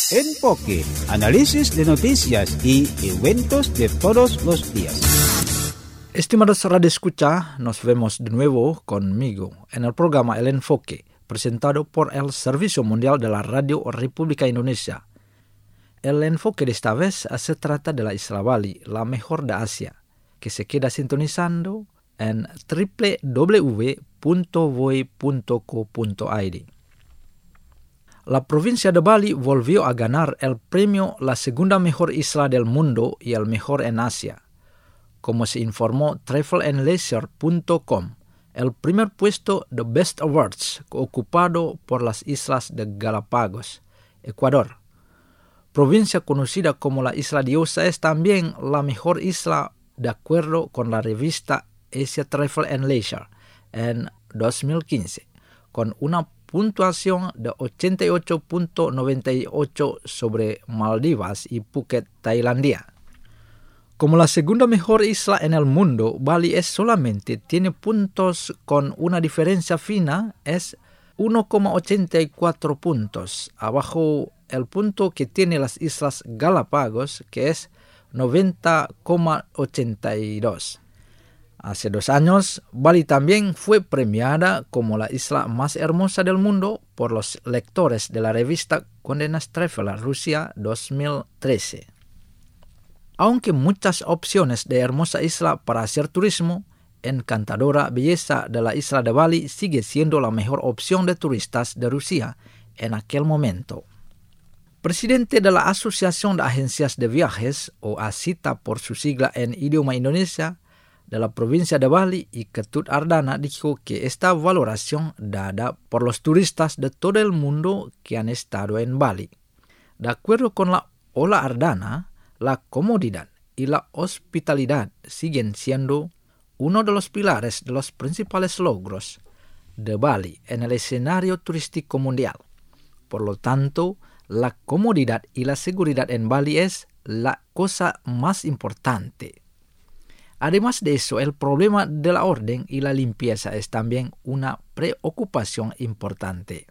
Enfoque, análisis de noticias y eventos de todos los días. Estimados radio escucha, nos vemos de nuevo conmigo en el programa El Enfoque, presentado por el Servicio Mundial de la Radio República Indonesia. El enfoque de esta vez se trata de la Isla Bali, la mejor de Asia, que se queda sintonizando en www.voi.co.id. La provincia de Bali volvió a ganar el premio la segunda mejor isla del mundo y el mejor en Asia. Como se informó travelandleisure.com, el primer puesto de Best Awards ocupado por las islas de Galápagos, Ecuador. Provincia conocida como la Isla Diosa es también la mejor isla de acuerdo con la revista Asia Travel and Leisure en 2015, con una puntuación de 88.98 sobre Maldivas y Phuket, Tailandia. Como la segunda mejor isla en el mundo, Bali solamente tiene puntos con una diferencia fina, es 1,84 puntos, abajo el punto que tiene las Islas Galápagos, que es 90,82. Hace 2 años, Bali también fue premiada como la isla más hermosa del mundo por los lectores de la revista Condé Nast Traveler Rusia 2013. Aunque muchas opciones de hermosa isla para hacer turismo, encantadora belleza de la isla de Bali sigue siendo la mejor opción de turistas de Rusia en aquel momento. Presidente de la Asociación de Agencias de Viajes, o ASITA por su sigla en idioma Indonesia, de la provincia de Bali, y Ketut Ardana dijo que esta valoración dada por los turistas de todo el mundo que han estado en Bali. De acuerdo con la Ola Ardana, la comodidad y la hospitalidad siguen siendo uno de los pilares de los principales logros de Bali en el escenario turístico mundial. Por lo tanto, la comodidad y la seguridad en Bali es la cosa más importante. Además de eso, el problema de la orden y la limpieza es también una preocupación importante.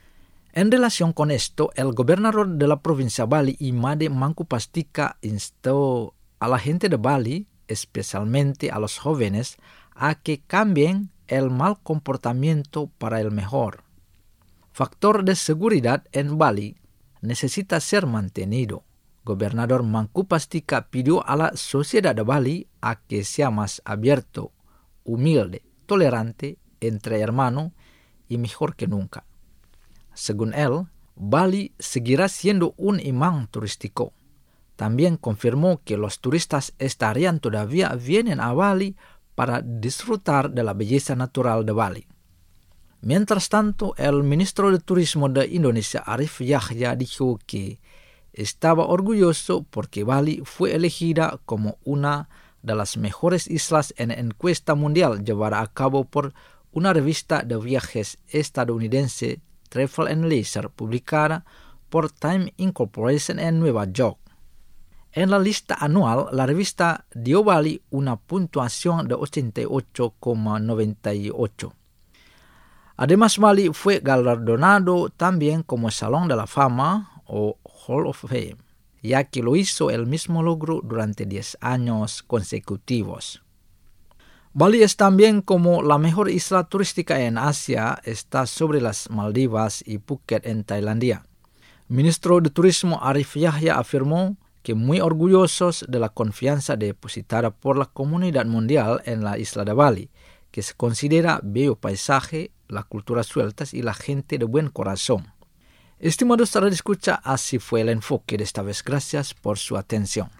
En relación con esto, el gobernador de la provincia Bali, Imade Mangkupastika, instó a la gente de Bali, especialmente a los jóvenes, a que cambien el mal comportamiento para el mejor. Factor de seguridad en Bali necesita ser mantenido. Gobernador Mangkupastika pidió a la sociedad de Bali a que sea más abierto, humilde, tolerante, entre hermanos y mejor que nunca. Según él, Bali seguirá siendo un imán turístico. También confirmó que los turistas todavía vienen a Bali para disfrutar de la belleza natural de Bali. Mientras tanto, el ministro de Turismo de Indonesia, Arif Yahya, dijo que estaba orgulloso porque Bali fue elegida como una de las mejores islas en la encuesta mundial llevada a cabo por una revista de viajes estadounidense, Travel and Leisure, publicada por Time Incorporation en Nueva York. En la lista anual, la revista dio Bali una puntuación de 88,98. Además, Bali fue galardonado también como Salón de la Fama o Hall of Fame, ya que lo hizo el mismo logro durante 10 años consecutivos. Bali es también como la mejor isla turística en Asia, está sobre las Maldivas y Phuket en Tailandia. Ministro de Turismo Arif Yahya afirmó que muy orgullosos de la confianza depositada por la comunidad mundial en la isla de Bali, que se considera bello paisaje, la cultura sueltas y la gente de buen corazón. Estimados radioescucha, así fue el enfoque de esta vez. Gracias por su atención.